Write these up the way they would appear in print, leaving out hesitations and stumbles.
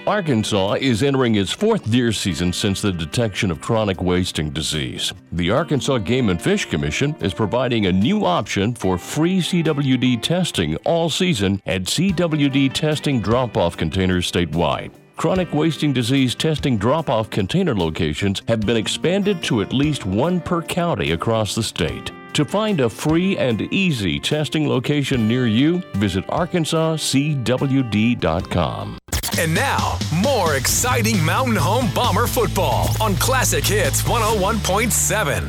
Arkansas is entering its fourth deer season since the detection of chronic wasting disease. The Arkansas Game and Fish Commission is providing a new option for free CWD testing all season at CWD testing drop-off containers statewide. Chronic wasting disease testing drop-off container locations have been expanded to at least one per county across the state. To find a free and easy testing location near you, visit arkansascwd.com. And now, more exciting Mountain Home Bomber football on Classic Hits 101.7.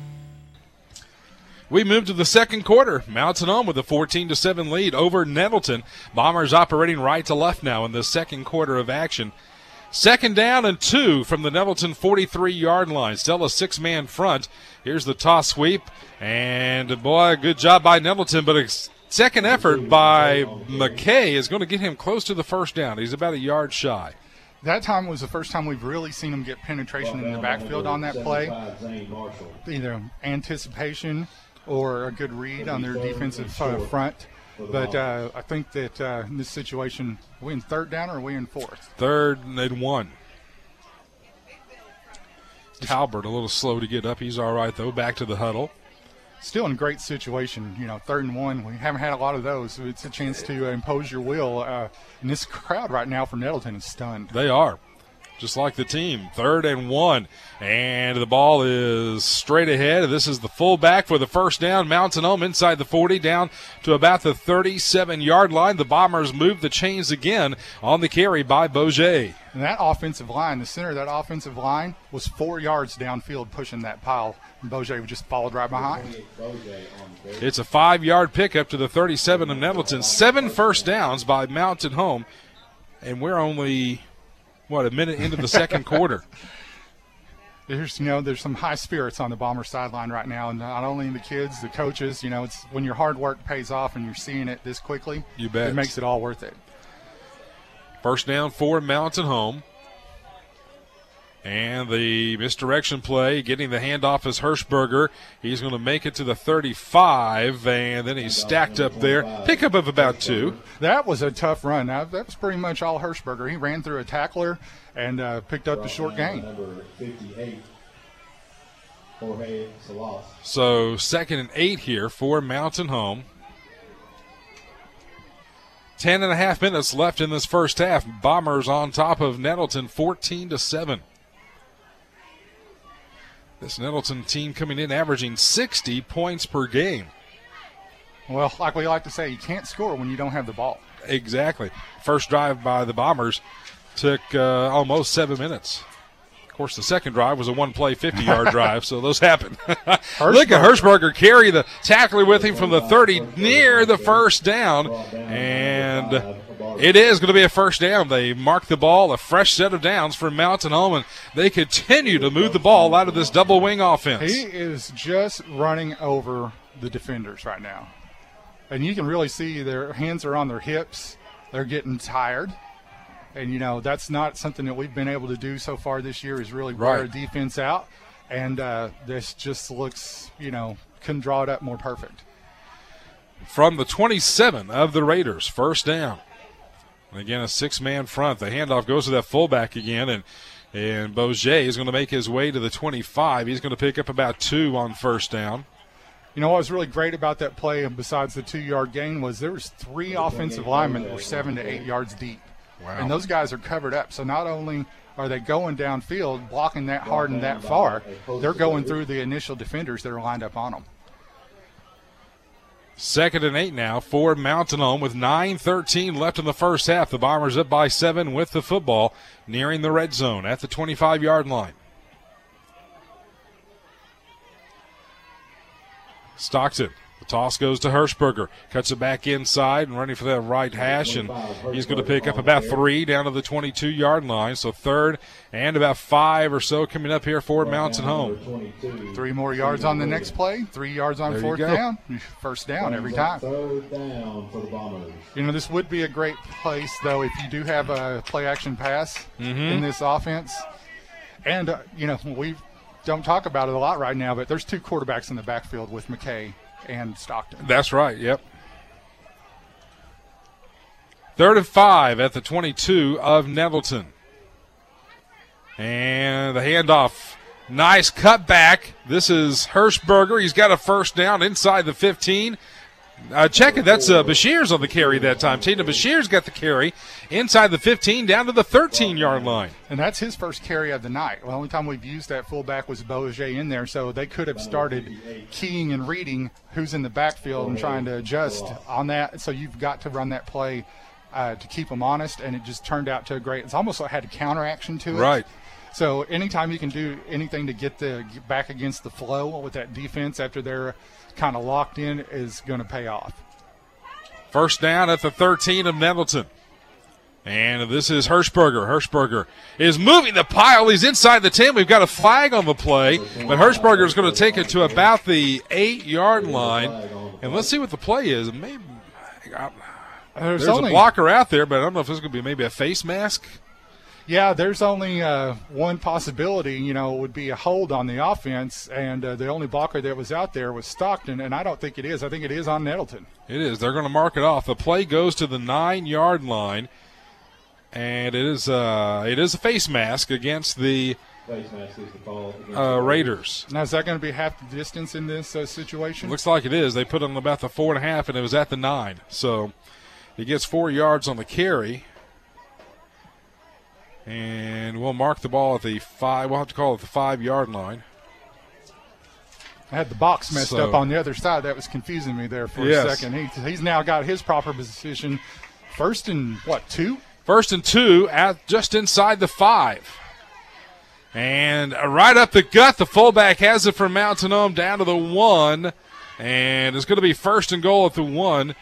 We move to the second quarter. Mountain Home with a 14-7 lead over Nettleton. Bombers operating right to left now in the second quarter of action. Second down and 2 from the Nettleton 43-yard line. Still a six-man front. Here's the toss sweep. And, boy, good job by Nettleton, but second effort by McKay is going to get him close to the first down. He's about a yard shy. That time was the first time we've really seen him get penetration in the backfield on that play. Either anticipation or a good read on their defensive front. But I think that in this situation, are we in third down or are we in fourth? Third and 1. Talbert a little slow to get up. He's all right, though. Back to the huddle. Still in a great situation, third and 1. We haven't had a lot of those, so it's a chance to impose your will. And this crowd right now for Nettleton is stunned. They are, just like the team. Third and 1, and the ball is straight ahead. This is the fullback for the first down. Mountain Home inside the 40, down to about the 37-yard line. The Bombers move the chains again on the carry by Bourget. And that offensive line, the center of that offensive line, was 4 yards downfield pushing that pile. And Bourget just followed right behind. It's a 5-yard pickup to the 37 of Nettleton. 7 first downs by Mountain Home. And we're only, a minute into the second quarter. There's some high spirits on the Bomber sideline right now. And not only the kids, the coaches, it's when your hard work pays off and you're seeing it this quickly, you bet. It makes it all worth it. First down for Mountain Home. And the misdirection play, getting the handoff is Hirschberger. He's going to make it to the 35, and then he's stacked up there. Pickup of about 2. That was a tough run. That was pretty much all Hirschberger. He ran through a tackler and picked up the short gain. So 2nd and 8 here for Mountain Home. 10.5 minutes left in this first half. Bombers on top of Nettleton 14-7. This Nettleton team coming in averaging 60 points per game. Well, like we like to say, you can't score when you don't have the ball. Exactly. First drive by the Bombers took almost 7 minutes. Of course, the second drive was a one-play 50-yard drive, so those happen. Look at Hirschberger carry the tackler with him from the 30 near the first down, and it is going to be a first down. They mark the ball, a fresh set of downs for Mountain Home, and they continue to move the ball out of this double-wing offense. He is just running over the defenders right now, and you can really see their hands are on their hips. They're getting tired. And, that's not something that we've been able to do so far this year is really wear our defense out. And this just looks, couldn't draw it up more perfect. From the 27 of the Raiders, first down. And again, a 6-man front. The handoff goes to that fullback again. And Bourget is going to make his way to the 25. He's going to pick up about 2 on first down. What was really great about that play, besides the 2-yard gain, was there was 3 offensive linemen that were 7 to 8 yards deep. Wow. And those guys are covered up. So not only are they going downfield, blocking that hard and that far, they're going through the initial defenders that are lined up on them. 2nd and 8 now for Mountain Home with 9:13 left in the first half. The Bombers up by 7 with the football, nearing the red zone at the 25-yard line. Stockton. The toss goes to Hirschberger. Cuts it back inside and running for that right hash, and he's going to pick up about 3 down to the 22-yard line. So 3rd and about 5 or so coming up here for Mountain Home. 3 more yards on the next play. 3 yards on fourth down. First down every time. This would be a great place, though, if you do have a play-action pass in this offense. And, we don't talk about it a lot right now, but there's 2 quarterbacks in the backfield with McKay and Stockton. That's right, yep. 3rd and 5 at the 22 of Nettleton. And the handoff. Nice cutback. This is Hirschberger. He's got a first down inside the 15. Check it. That's Bashir's on the carry that time. Tina Bashir's got the carry inside the 15 down to the 13-yard line. And that's his first carry of the night. The only time we've used that fullback was Beaujeu in there, so they could have started keying and reading who's in the backfield and trying to adjust on that. So you've got to run that play to keep them honest, and it just turned out to a great – it's almost like it had a counteraction to it. Right. So anytime you can do anything to get back against the flow with that defense after they're kind of locked in is going to pay off. First down at the 13 of Nettleton. And this is Hirschberger. Hirschberger is moving the pile. He's inside the 10. We've got a flag on the play, but Hirschberger is going to take it to about the 8-yard line. And let's see what the play is. Maybe there's a blocker out there, but I don't know if this is going to be maybe a face mask. Yeah, there's only one possibility, would be a hold on the offense, and the only blocker that was out there was Stockton, and I don't think it is. I think it is on Nettleton. It is. They're going to mark it off. The play goes to the 9-yard line, and it is a face mask against the Raiders. Now, is that going to be half the distance in this situation? Looks like it is. They put on about the 4.5, and it was at the 9. So he gets 4 yards on the carry. And we'll mark the ball at the 5. We'll have to call it the 5-yard line. I had the box messed up on the other side. That was confusing me there for a second. He's now got his proper position. First and 2? First and 2 at just inside the 5. And right up the gut, the fullback has it from Mountain Home down to the 1. And it's going to be first and goal at the 1.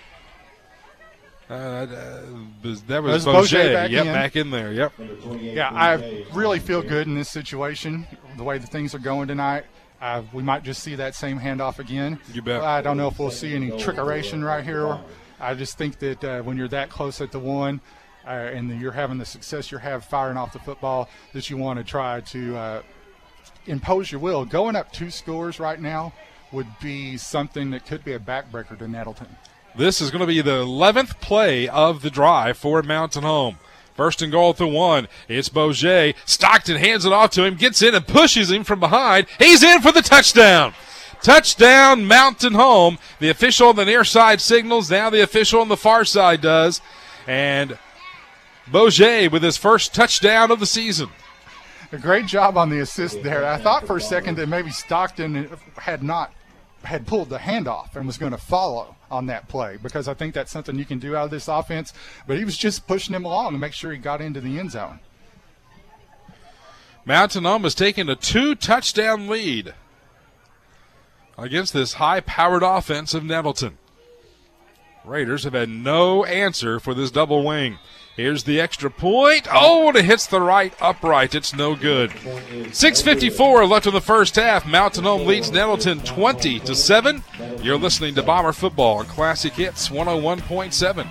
That was Beaujeu. Back in there. Yep. Yeah, I really feel good in this situation, the way the things are going tonight. We might just see that same handoff again. You bet. I don't know if we'll see any trickeration right here. I just think that when you're that close at the 1 and you're having the success you have firing off the football, that you want to try to impose your will. Going up 2 scores right now would be something that could be a backbreaker to Nettleton. This is going to be the 11th play of the drive for Mountain Home. First and goal at the 1. It's Beaujeu. Stockton hands it off to him, gets in and pushes him from behind. He's in for the touchdown. Touchdown, Mountain Home. The official on the near side signals. Now the official on the far side does. And Beaujeu with his first touchdown of the season. A great job on the assist there. I thought for a second that maybe Stockton had pulled the handoff and was going to follow on that play, because I think that's something you can do out of this offense. But he was just pushing him along to make sure he got into the end zone. Mountain Home has taken a 2-touchdown lead against this high-powered offense of Nettleton. Raiders have had no answer for this double wing. Here's the extra point. Oh, and it hits the right upright. It's no good. 6:54 left in the first half. Mountain Home leads Nettleton 20-7. You're listening to Bomber Football on Classic Hits 101.7.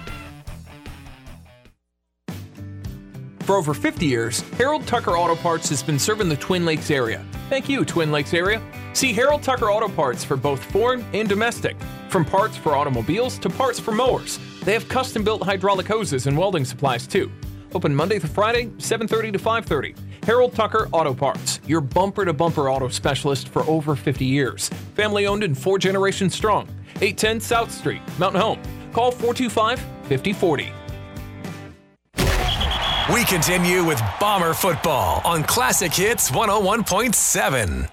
For over 50 years, Harold Tucker Auto Parts has been serving the Twin Lakes area. Thank you, Twin Lakes area. See Harold Tucker Auto Parts for both foreign and domestic. From parts for automobiles to parts for mowers. They have custom-built hydraulic hoses and welding supplies, too. Open Monday through Friday, 7:30 to 5:30. Harold Tucker Auto Parts, your bumper-to-bumper auto specialist for over 50 years. Family-owned and 4 generations strong. 810 South Street, Mountain Home. Call 425-5040. We continue with Bomber Football on Classic Hits 101.7.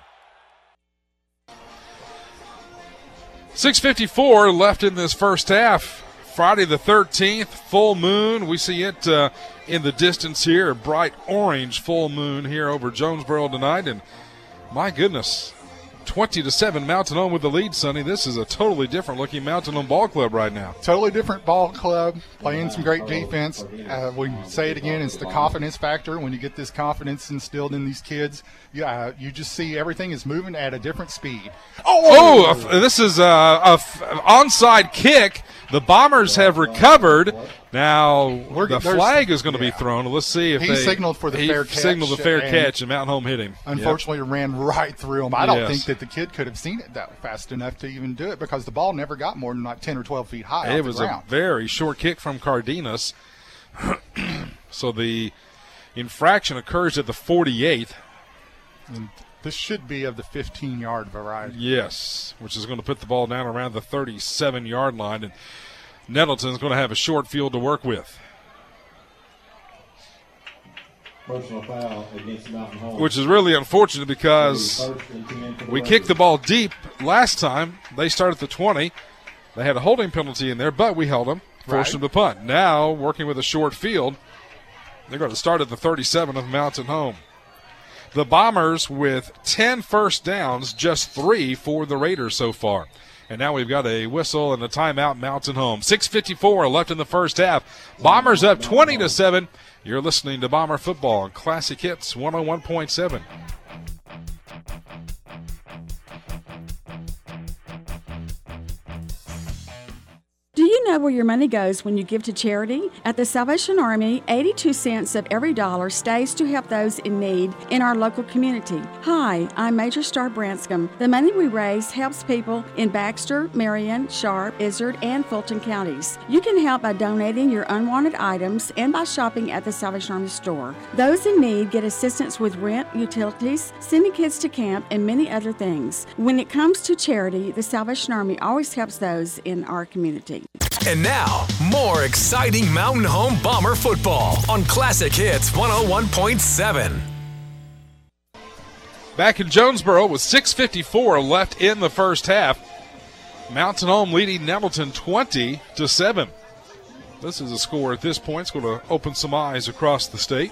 6:54 left in this first half. Friday the 13th, full moon. We see it in the distance here, a bright orange full moon here over Jonesboro tonight. And my goodness, 20-7 Mountain Home with the lead, Sonny. This is a totally different looking Mountain Home ball club right now. Totally different ball club, playing some great defense. We say it again, it's the confidence factor. When you get this confidence instilled in these kids, you just see everything is moving at a different speed. This is a onside kick. The Bombers have recovered. Now the flag is going to be thrown. Let's see if he signaled for the fair catch. He signaled the fair catch, and Mountain Home hit him. Unfortunately, it ran right through him. I don't think that the kid could have seen it that fast enough to even do it, because the ball never got more than like 10 or 12 feet high. It was a very short kick from Cardenas. So the infraction occurs at the 48th. And this should be of the 15-yard variety. Yes, which is going to put the ball down around the 37-yard line, and Nettleton's going to have a short field to work with. Personal foul against Mountain Home. Which is really unfortunate because we kicked the ball deep last time. They started at the 20. They had a holding penalty in there, but we held them, forced them to punt. Now, working with a short field, they're going to start at the 37 of Mountain Home. The Bombers with 10 first downs, just 3 for the Raiders so far. And now we've got a whistle and a timeout, Mountain Home. 6:54 left in the first half. Bombers up 20-7. You're listening to Bomber Football on Classic Hits 101.7. Do you know where your money goes when you give to charity? At the Salvation Army, 82 cents of every dollar stays to help those in need in our local community. Hi, I'm Major Star Branscombe. The money we raise helps people in Baxter, Marion, Sharp, Izzard, and Fulton counties. You can help by donating your unwanted items and by shopping at the Salvation Army store. Those in need get assistance with rent, utilities, sending kids to camp, and many other things. When it comes to charity, the Salvation Army always helps those in our community. And now, more exciting Mountain Home Bomber football on Classic Hits 101.7. Back in Jonesboro with 6:54 left in the first half. Mountain Home leading Nettleton 20-7. This is a score at this point. It's going to open some eyes across the state.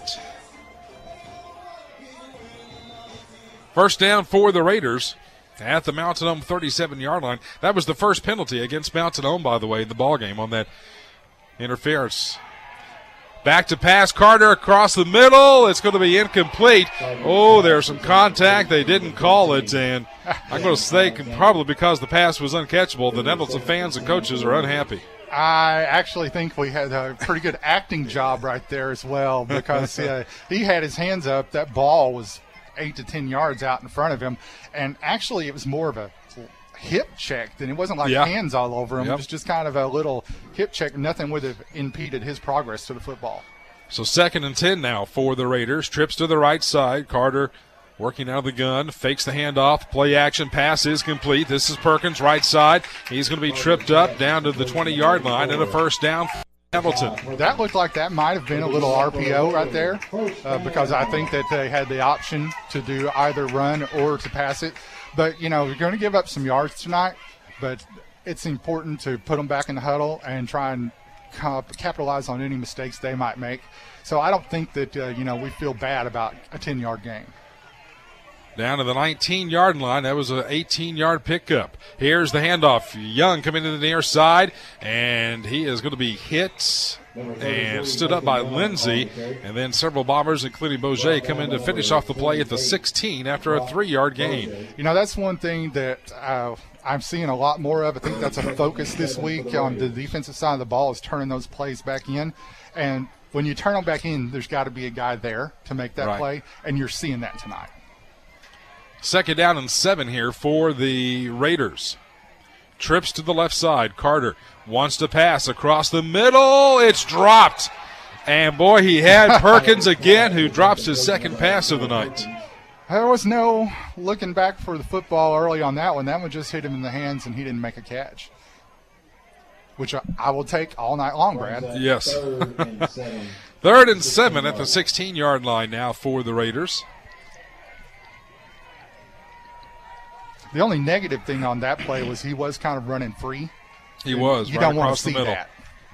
First down for the Raiders at the Mountain Home 37-yard line. That was the first penalty against Mountain Home, by the way, in the ballgame on that interference. Back to pass, Carter across the middle. It's going to be incomplete. Oh, there's some contact. They didn't call it, and I'm going to say probably because the pass was uncatchable, the Nettleton fans and coaches are unhappy. I actually think we had a pretty good acting job right there as well because he had his hands up. That ball was 8 to 10 yards out in front of him, and actually it was more of a hip check than it wasn't like hands all over him. It was just kind of a little hip check. Nothing would have impeded his progress to the football. So 2nd and 10 now for the Raiders. Trips to the right side. Carter working out of the gun, fakes the handoff. Play action pass is complete. This is Perkins, right side. He's going to be tripped up down to the 20-yard line and a first down. Hamilton. That looked like that might have been a little RPO right there because I think that they had the option to do either run or to pass it. But, you know, you're going to give up some yards tonight, but it's important to put them back in the huddle and try and capitalize on any mistakes they might make. So I don't think that, we feel bad about a 10-yard gain. Down to the 19-yard line. That was an 18-yard pickup. Here's the handoff. Young coming to the near side, and he is going to be hit and stood up by Lindsey. And then several Bombers, including Bourget, come in to finish off the play at the 16 after a 3-yard gain. You know, that's one thing that I'm seeing a lot more of. I think that's a focus this week on the defensive side of the ball is turning those plays back in. And when you turn them back in, there's got to be a guy there to make that play, and you're seeing that tonight. 2nd down and 7 here for the Raiders. Trips to the left side. Carter wants to pass across the middle. It's dropped. And, boy, he had Perkins again, who drops his second pass of the night. There was no looking back for the football early on that one. That one just hit him in the hands, and he didn't make a catch, which I will take all night long, Brad. Yes. 3rd and 7 at the 16-yard line now for the Raiders. The only negative thing on that play was he was kind of running free. He was. You right don't want across to see the middle. that.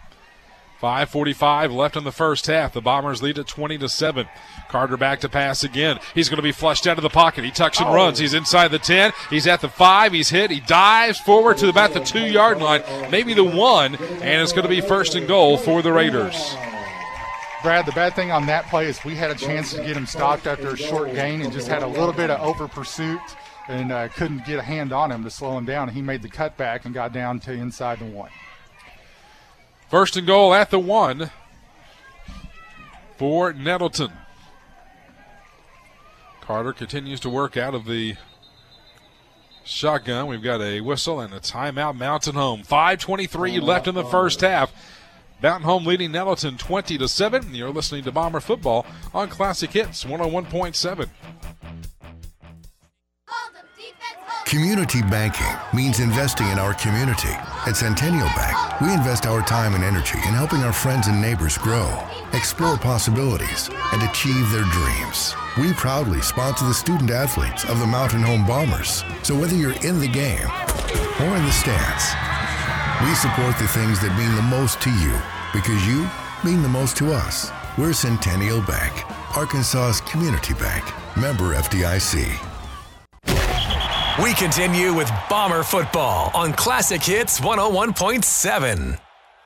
5:45 left in the first half. The Bombers lead at 20-7. Carter back to pass again. He's going to be flushed out of the pocket. He tucks and runs. He's inside the 10. He's at the 5. He's hit. He dives forward to about the 2-yard line, maybe the 1, and it's going to be 1st and goal for the Raiders. Brad, the bad thing on that play is we had a chance to get him stopped after a short gain and just had a little bit of over pursuit and couldn't get a hand on him to slow him down. He made the cutback and got down to inside the 1. 1st and goal at the 1 for Nettleton. Carter continues to work out of the shotgun. We've got a whistle and a timeout. Mountain Home. 5:23 left in the first half. Mountain Home leading Nettleton 20-7. You're listening to Bomber Football on Classic Hits 101.7. Community banking means investing in our community. At Centennial Bank, we invest our time and energy in helping our friends and neighbors grow, explore possibilities, and achieve their dreams. We proudly sponsor the student athletes of the Mountain Home Bombers. So whether you're in the game or in the stands, we support the things that mean the most to you because you mean the most to us. We're Centennial Bank, Arkansas's community bank. Member FDIC. We continue with Bomber Football on Classic Hits 101.7.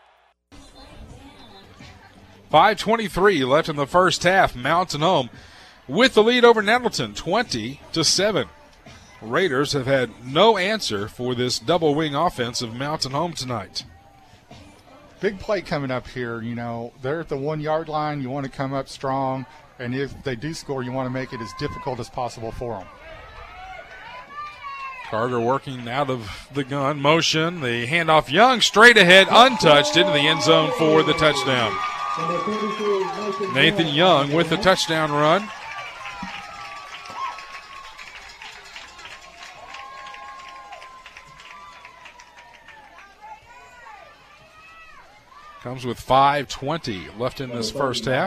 5:23 left in the first half. Mountain Home with the lead over Nettleton, 20-7. Raiders have had no answer for this double wing offense of Mountain Home tonight. Big play coming up here. You know, they're at the 1 yard line. You want to come up strong, and if they do score, you want to make it as difficult as possible for them. Carter working out of the gun motion. The handoff, Young straight ahead, untouched into the end zone for the touchdown. Nathan Young with the touchdown run. Comes with 5:20 left in this first half.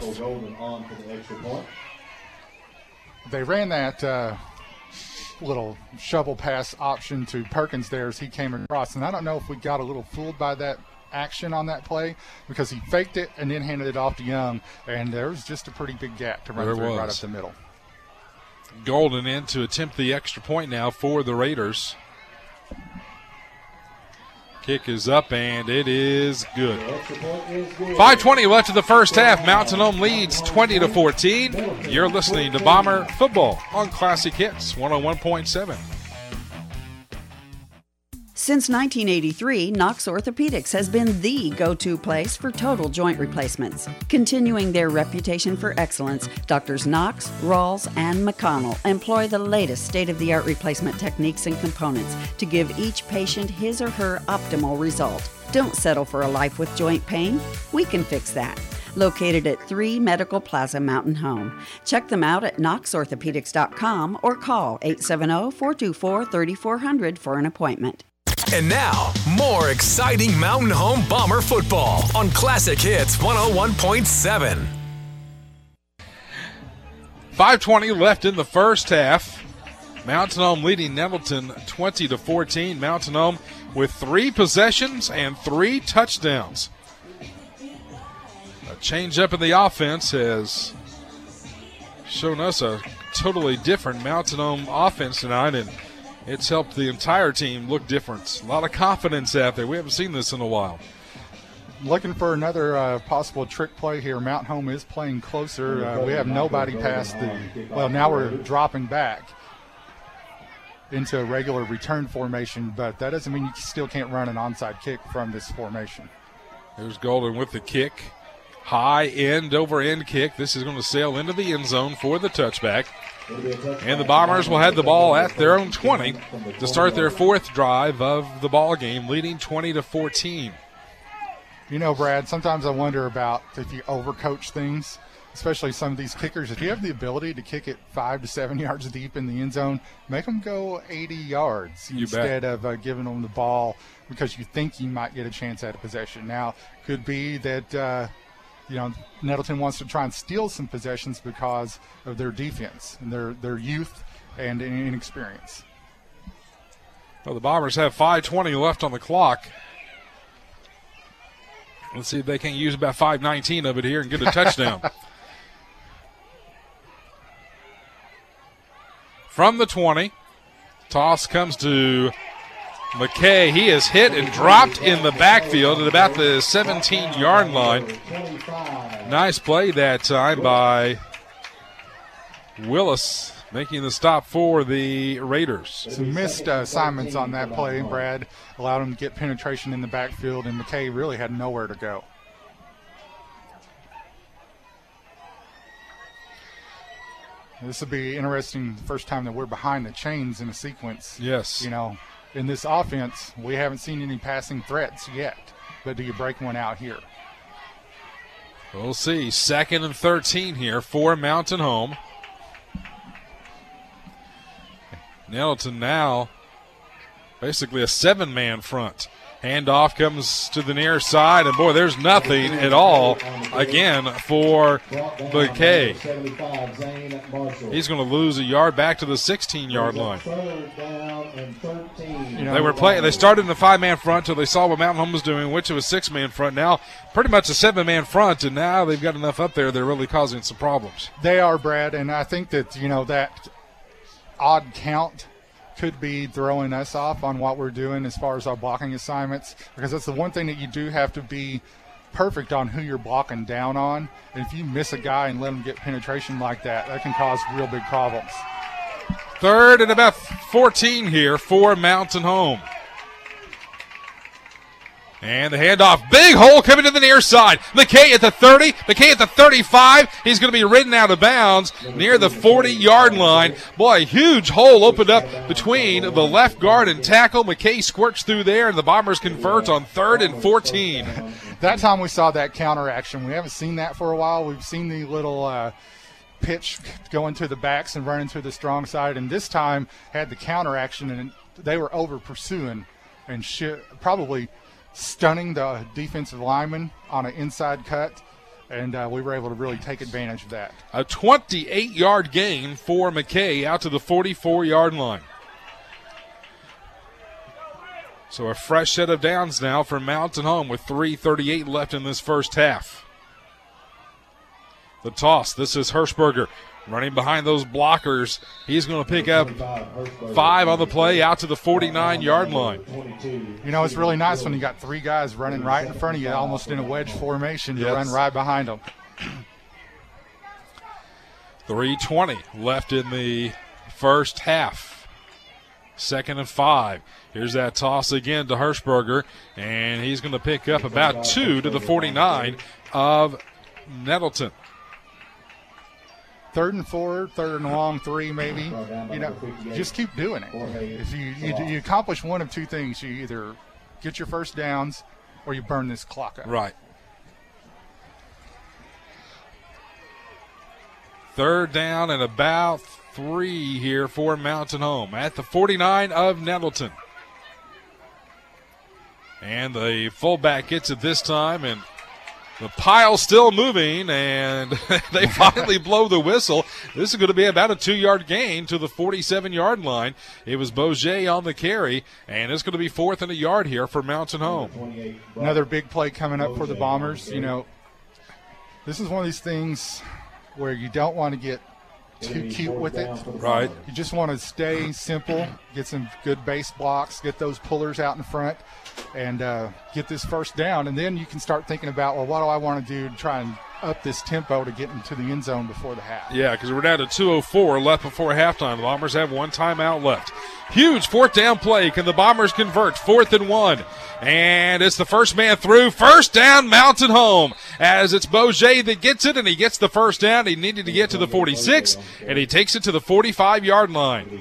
They ran that little shovel pass option to Perkins there as he came across, and I don't know if we got a little fooled by that action on that play because he faked it and then handed it off to Young, and there was just a pretty big gap to run through right up the middle. Golden in to attempt the extra point now for the Raiders. Kick is up, and it is good. 5:20 left in the first half. Mountain Home leads 20-14. You're listening to Bomber Football on Classic Hits 101.7. Since 1983, Knox Orthopedics has been the go-to place for total joint replacements. Continuing their reputation for excellence, Doctors Knox, Rawls, and McConnell employ the latest state-of-the-art replacement techniques and components to give each patient his or her optimal result. Don't settle for a life with joint pain. We can fix that. Located at 3 Medical Plaza Mountain Home. Check them out at knoxorthopedics.com or call 870-424-3400 for an appointment. And now, more exciting Mountain Home Bomber football on Classic Hits 101.7. 5:20 left in the first half. Mountain Home leading Nettleton 20-14. Mountain Home with 3 possessions and 3 touchdowns. A change up in the offense has shown us a totally different Mountain Home offense tonight, and it's helped the entire team look different. A lot of confidence out there. We haven't seen this in a while. Looking for another possible trick play here. Mountain Home is playing closer. We have nobody past well, now we're dropping back into a regular return formation, but that doesn't mean you still can't run an onside kick from this formation. There's Golden with the kick. High end over end kick. This is going to sail into the end zone for the touchback. And the Bombers will have the ball at their own 20 to start their 4th drive of the ball game, leading 20-14. You know, Brad, sometimes I wonder about if you overcoach things, especially some of these kickers. If you have the ability to kick it 5 to 7 yards deep in the end zone, make them go 80 yards instead of giving them the ball because you think you might get a chance at a possession. Now, could be that Nettleton wants to try and steal some possessions because of their defense and their youth and inexperience. Well, the Bombers have 5:20 left on the clock. Let's see if they can't use about 5:19 of it here and get a touchdown. From the 20, toss comes to McKay. He is hit and dropped in the backfield at about the 17-yard line. Nice play that time by Willis, making the stop for the Raiders. Some missed assignments on that play, Brad. Allowed him to get penetration in the backfield, and McKay really had nowhere to go. This will be interesting the first time that we're behind the chains in a sequence. Yes. You know, in this offense, we haven't seen any passing threats yet, but do you break one out here? We'll see. 2nd and 13 here for Mountain Home. Nettleton now basically a 7-man front. Handoff comes to the near side, and boy, there's nothing at all again for McKay. He's going to lose a yard back to the 16-yard line. They started in a 5-man front until they saw what Mountain Home was doing, which was a 6-man front. Now pretty much a 7-man front, and now they've got enough up there they're really causing some problems. They are, Brad, and I think that, that odd count could be throwing us off on what we're doing as far as our blocking assignments, because that's the one thing that you do have to be perfect on who you're blocking down on. And if you miss a guy and let him get penetration like that, that can cause real big problems. 3rd and about 14 here for Mountain Home. And the handoff, big hole coming to the near side. McKay at the 30, McKay at the 35. He's going to be ridden out of bounds near the 40-yard line. Boy, a huge hole opened up between the left guard and tackle. McKay squirts through there, and the Bombers convert on 3rd and 14. That time we saw that counter action. We haven't seen that for a while. We've seen the little pitch going to the backs and running to the strong side, and this time had the counter action, and they were over pursuing and probably stunning the defensive lineman on an inside cut, and we were able to really take advantage of that. A 28-yard gain for McKay out to the 44-yard line. So a fresh set of downs now for Mountain Home with 3:38 left in this first half. The toss, this is Hirschberger running behind those blockers. He's going to pick up 5 on the play out to the 49-yard line. It's really nice when you got 3 guys running right in front of you, almost in a wedge formation, to run right behind them. 3:20 left in the first half. 2nd and 5. Here's that toss again to Hirschberger, and he's going to pick up about 2 to the 49 of Nettleton. 3rd and 4, 3rd and long, 3 maybe. Just keep doing it. If you accomplish one of 2 things, you either get your first downs or you burn this clock up. Right. 3rd down and about 3 here for Mountain Home at the 49 of Nettleton. And the fullback gets it this time, and the pile's still moving, and they finally blow the whistle. This is going to be about a 2-yard gain to the 47-yard line. It was Bourget on the carry, and it's going to be 4th and a yard here for Mountain Home. Another big play coming up for the Bombers. This is one of these things where you don't want to get too cute with it. Right. You just want to stay simple, get some good base blocks, get those pullers out in front, and get this first down. And then you can start thinking about, what do I want to do to try and up this tempo to get into the end zone before the half. Yeah, because we're down to 2:04 left before halftime. The Bombers have 1 timeout left. Huge 4th down play. Can the Bombers convert? 4th and 1. And it's the first man through. First down, Mountain Home. As it's Bourget that gets it, and he gets the first down. He needed to get to the 46, and he takes it to the 45-yard line.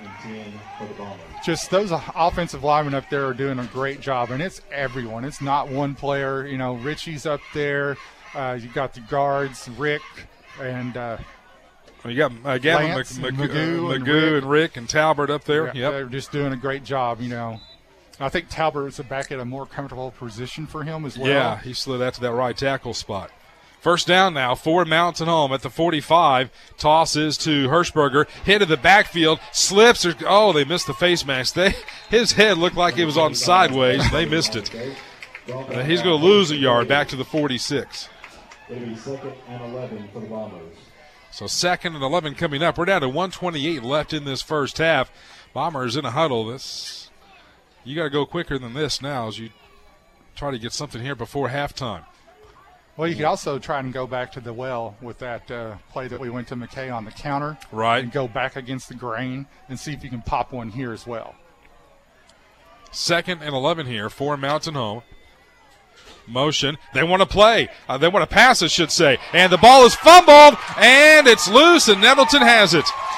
Just those offensive linemen up there are doing a great job, and it's everyone. It's not one player. Richie's up there. You got the guards, Rick, and you got Gavin Magoo and Rick and Talbert up there. Yeah, they're just doing a great job. I think Talbert's back at a more comfortable position for him as well. Yeah, he slid out to that right tackle spot. First down now for Mountain Home at the 45. Tosses to Hirschberger. Hit of the backfield. Slips. They missed the face mask. His head looked like it was on sideways. They missed it. He's going to lose a yard back to the 46. It'll be 2nd and 11 for the Bombers. So 2nd and 11 coming up. We're down to 1:28 left in this first half. Bombers in a huddle. You got to go quicker than this now as you try to get something here before halftime. Well, you could also try and go back to the well with that play that we went to McKay on the counter. Right. And go back against the grain and see if you can pop one here as well. 2nd and 11 here for Mountain Home. Motion. They want to play. They want to pass, I should say. And the ball is fumbled, and it's loose, and Nettleton has it.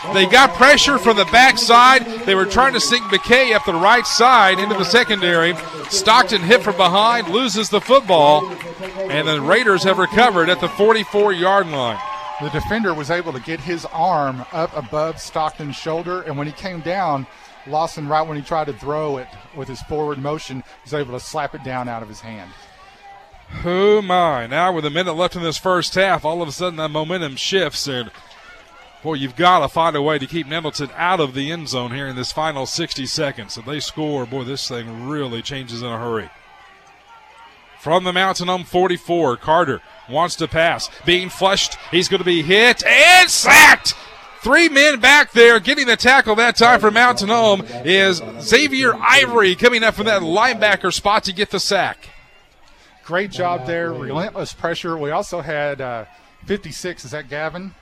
They got pressure from the backside. They were trying to sink McKay up the right side into the secondary. Stockton hit from behind, loses the football, and the Raiders have recovered at the 44-yard line. The defender was able to get his arm up above Stockton's shoulder, and when he came down, Lawson, right when he tried to throw it with his forward motion, was able to slap it down out of his hand. Oh, my. Now with a minute left in this first half, all of a sudden that momentum shifts, and, boy, you've got to find a way to keep Nettleton out of the end zone here in this final 60 seconds. If they score, boy, this thing really changes in a hurry. From the Mountain Home 44, Carter wants to pass. Being flushed, he's going to be hit and sacked. 3 men back there. Getting the tackle that time for Mountain Home is Xavier Ivory coming up from that linebacker spot to get the sack. Great job there. Relentless pressure. We also had 56. Is that Gavin?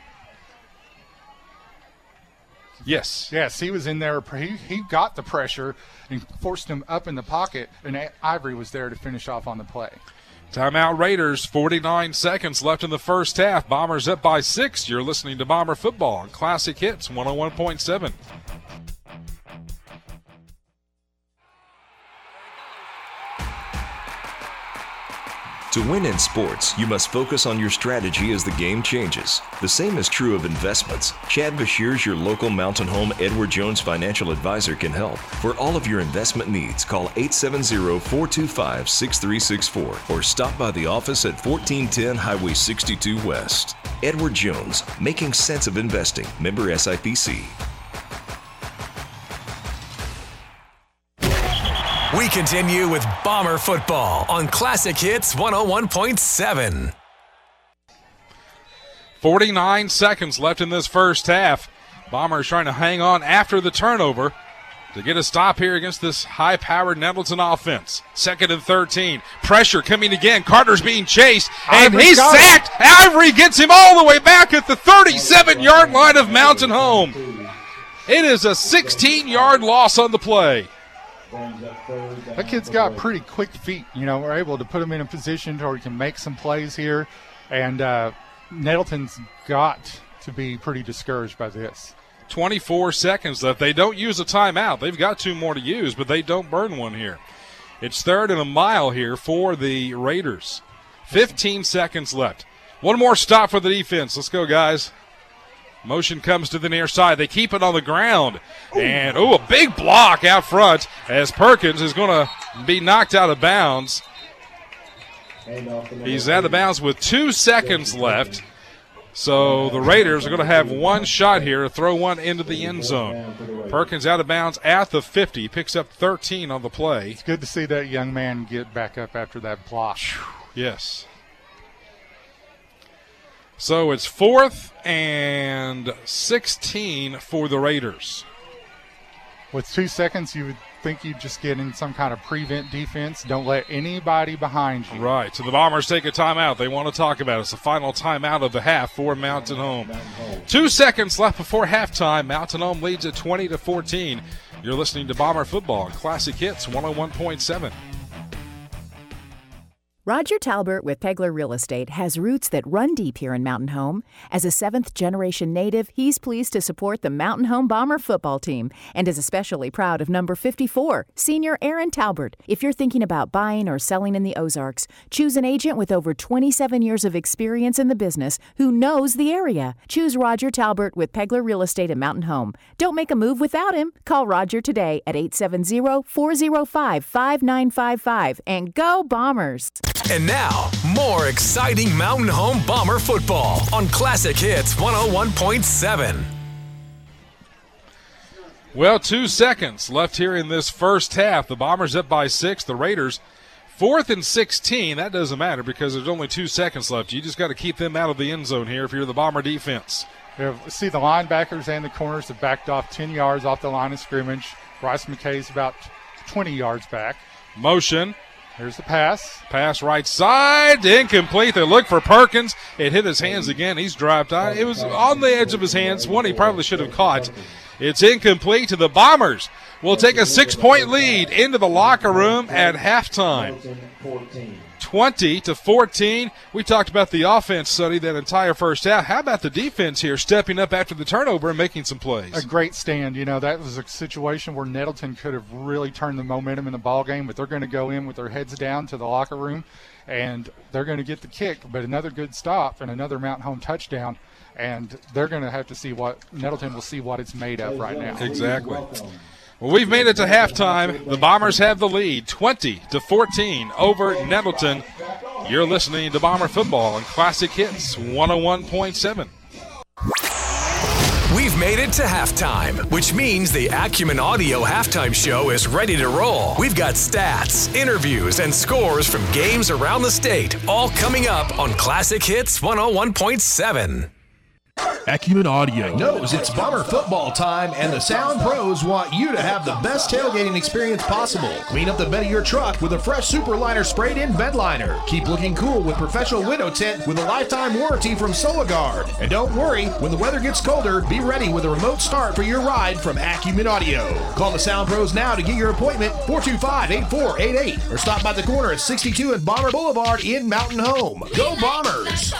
Yes. Yes, he was in there. He got the pressure and forced him up in the pocket, and Ivory was there to finish off on the play. Timeout Raiders, 49 seconds left in the first half. Bombers up by 6. You're listening to Bomber Football on Classic Hits 101.7. To win in sports, you must focus on your strategy as the game changes. The same is true of investments. Chad Bashirs, your local Mountain Home Edward Jones financial advisor, can help. For all of your investment needs, call 870-425-6364 or stop by the office at 1410 Highway 62 West. Edward Jones, making sense of investing. Member SIPC. We continue with Bomber Football on Classic Hits 101.7. 49 seconds left in this first half. Bombers trying to hang on after the turnover to get a stop here against this high-powered Nettleton offense. 2nd and 13. Pressure coming again. Carter's being chased, and he's sacked. Ivory gets him all the way back at the 37-yard line of Mountain Home. It is a 16-yard loss on the play. That kid's got pretty quick feet. You know, we're able to put him in a position where he can make some plays here. And Nettleton's got to be pretty discouraged by this. 24 seconds left. They don't use a timeout. They've got 2 more to use, but they don't burn one here. It's 3rd and a mile here for the Raiders. 15 seconds left. One more stop for the defense. Let's go, guys. Motion comes to the near side. They keep it on the ground. And, a big block out front as Perkins is going to be knocked out of bounds. He's out of bounds with 2 seconds left. So the Raiders are going to have one shot here to throw one into the end zone. Perkins out of bounds at the 50. Picks up 13 on the play. It's good to see that young man get back up after that block. Yes. So it's 4th and 16 for the Raiders. With 2 seconds, you would think you'd just get in some kind of prevent defense. Don't let anybody behind you. Right. So the Bombers take a timeout. They want to talk about it. It's the final timeout of the half for Mountain Home. 2 seconds left before halftime. Mountain Home leads at 20-14. You're listening to Bomber Football on Classic Hits 101.7. Roger Talbert with Pegler Real Estate has roots that run deep here in Mountain Home. As a 7th-generation native, he's pleased to support the Mountain Home Bomber football team and is especially proud of number 54, Senior Aaron Talbert. If you're thinking about buying or selling in the Ozarks, choose an agent with over 27 years of experience in the business who knows the area. Choose Roger Talbert with Pegler Real Estate at Mountain Home. Don't make a move without him. Call Roger today at 870-405-5955 and go Bombers! And now, more exciting Mountain Home Bomber football on Classic Hits 101.7. Well, 2 seconds left here in this first half. The Bombers up by 6. The Raiders 4th and 16. That doesn't matter because there's only 2 seconds left. You just got to keep them out of the end zone here if you're the Bomber defense. See, the linebackers and the corners have backed off 10 yards off the line of scrimmage. Bryce McKay's about 20 yards back. Motion. Here's the pass. Pass right side, incomplete. They look for Perkins. It hit his hands again. He's dropped out. It was on the edge of his hands. One he probably should have caught. It's incomplete to the Bombers. Will take a 6-point lead into the locker room at halftime. 20-14. We talked about the offense, Sonny, that entire first half. How about the defense here stepping up after the turnover and making some plays? A great stand. That was a situation where Nettleton could have really turned the momentum in the ball game, but they're going to go in with their heads down to the locker room, and they're going to get the kick. But another good stop and another Mountain Home touchdown, and they're going to have to see Nettleton will see what it's made of right now. Exactly. Well, we've made it to halftime. The Bombers have the lead, 20-14 over Nettleton. You're listening to Bomber Football on Classic Hits 101.7. We've made it to halftime, which means the Acumen Audio halftime show is ready to roll. We've got stats, interviews, and scores from games around the state, all coming up on Classic Hits 101.7. Acumen Audio knows it's Bomber football time, and the Sound Pros want you to have the best tailgating experience possible. Clean up the bed of your truck with a fresh Super Liner sprayed-in bed liner. Keep looking cool with professional window tint with a lifetime warranty from SolaGuard. And don't worry, when the weather gets colder, be ready with a remote start for your ride from Acumen Audio. Call the Sound Pros now to get your appointment, 425-8488, or stop by the corner at 62 and Bomber Boulevard in Mountain Home. Go Bombers!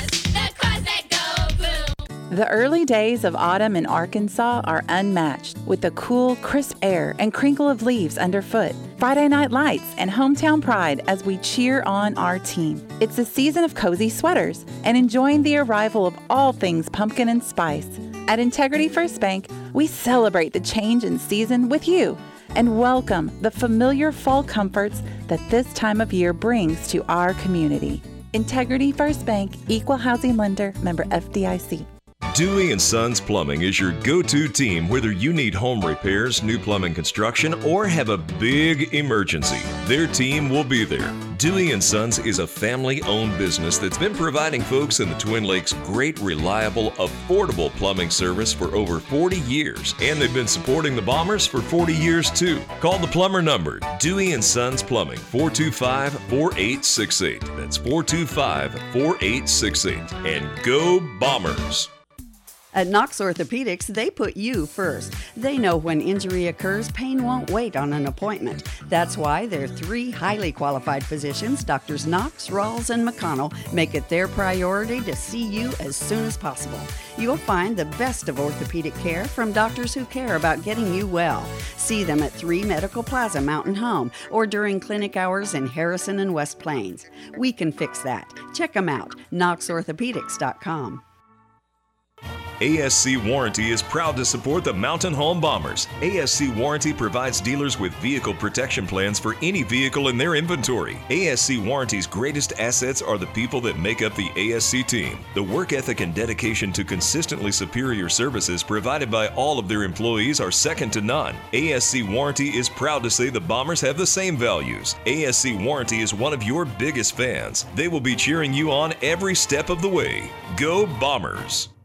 The early days of autumn in Arkansas are unmatched, with the cool, crisp air and crinkle of leaves underfoot, Friday night lights, and hometown pride as we cheer on our team. It's a season of cozy sweaters and enjoying the arrival of all things pumpkin and spice. At Integrity First Bank, we celebrate the change in season with you and welcome the familiar fall comforts that this time of year brings to our community. Integrity First Bank, Equal Housing Lender, member FDIC. Dewey & Sons Plumbing is your go-to team whether you need home repairs, new plumbing construction, or have a big emergency. Their team will be there. Dewey & Sons is a family-owned business that's been providing folks in the Twin Lakes great, reliable, affordable plumbing service for over 40 years. And they've been supporting the Bombers for 40 years, too. Call the plumber number, Dewey & Sons Plumbing, 425-4868. That's 425-4868. And go Bombers! At Knox Orthopedics, they put you first. They know when injury occurs, pain won't wait on an appointment. That's why their 3 highly qualified physicians, Drs. Knox, Rawls, and McConnell, make it their priority to see you as soon as possible. You'll find the best of orthopedic care from doctors who care about getting you well. See them at 3 Medical Plaza, Mountain Home, or during clinic hours in Harrison and West Plains. We can fix that. Check them out, knoxorthopedics.com. ASC Warranty is proud to support the Mountain Home Bombers. ASC Warranty provides dealers with vehicle protection plans for any vehicle in their inventory. ASC Warranty's greatest assets are the people that make up the ASC team. The work ethic and dedication to consistently superior services provided by all of their employees are second to none. ASC Warranty is proud to say the Bombers have the same values. ASC Warranty is one of your biggest fans. They will be cheering you on every step of the way. Go Bombers!